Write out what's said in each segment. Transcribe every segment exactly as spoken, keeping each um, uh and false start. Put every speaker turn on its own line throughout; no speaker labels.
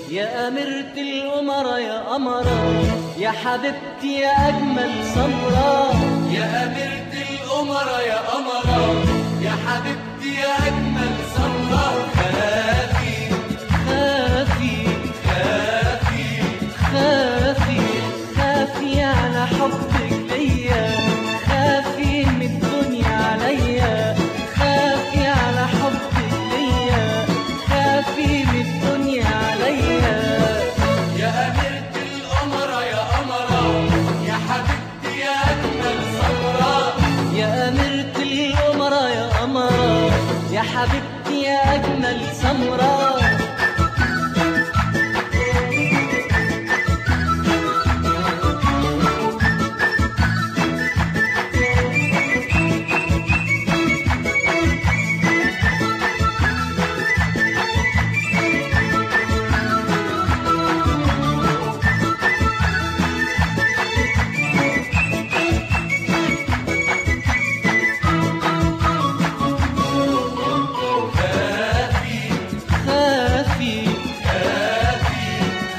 يا أميرة الأمراء يا قمرة يا حبيبتي يا أجمل سمرة.
يا أميرة الأمراء يا قمرة يا حبيبتي يا أجمل سمرة. خافي
خافي
خافي
خافي خافي على حبك ليا، خافي من الدنيا عليا، خافي على حبك ليا، خافي من الدنيا عليا.
يا أميرة الأمراء يا قمرة يا حبيبتي يا أجمل سمرة.
يا أميرة الأمراء يا قمرة يا حبيبتي يا أجمل سمرة. خافي خافي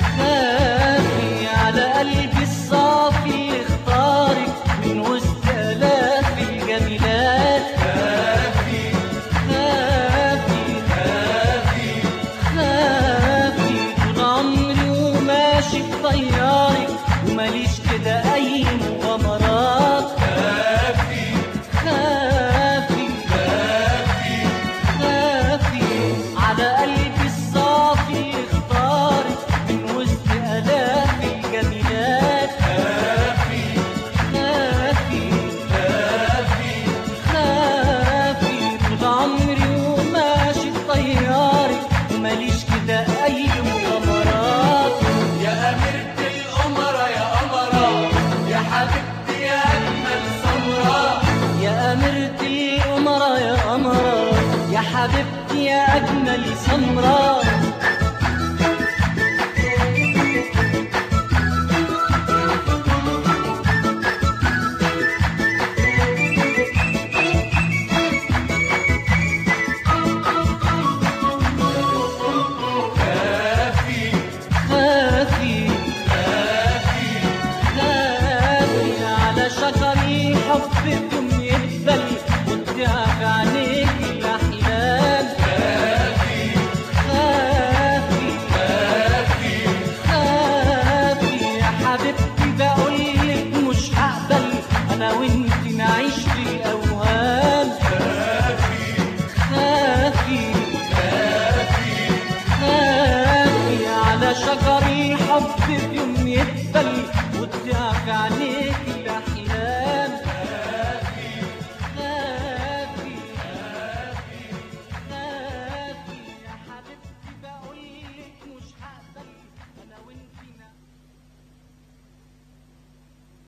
على قلبي الصافي اللي اختارك من وسط آلاف الجميلات.
خافي
خافي
خافي
خافي طول عمري وماشي بطيارك وماليش كده أي مغامرات.
خافي
خافي
خافي
خافي على قلبي الصافي اللي اختارك من وسط آلاف الجميلات.
خافي
خافي
خافي
خافي طول عمري وماشي بطيارك وماليش كده أي مغامرات.
يا أميرة الأمراء يا قمرة يا حبيبتي يا أجمل سمرة.
يا أميرة الأمراء يا قمرة يا حبيبتي يا أجمل سمرة.
خافي
خافي
خافي
خافي على شجر الحب يوم يقبل وتضيع في عينيك الأحلام.
خافي
خافي
خافي
خافي يا حبيبتي بقولك مش هقبل أنا وإنتي نعيش في الأوهام.
خافي
خافي خافي على شجر الحب يوم يقبل وتضيع في عينيك